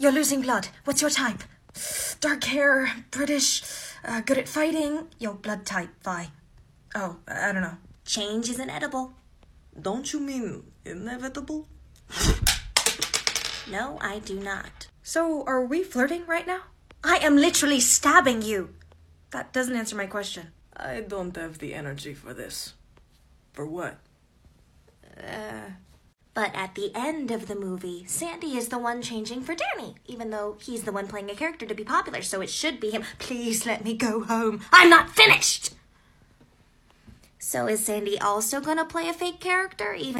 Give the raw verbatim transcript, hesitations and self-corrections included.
You're losing blood. What's your type? Dark hair, British, uh, good at fighting. Your blood type, Vi. Oh, I don't know. Change is inedible. Don't you mean inevitable? No, I do not. So, are we flirting right now? I am literally stabbing you. That doesn't answer my question. I don't have the energy for this. For what? Uh... But at the end of the movie, Sandy is the one changing for Danny, even though he's the one playing a character to be popular, so it should be him. Please let me go home. I'm not finished! So is Sandy also gonna play a fake character, even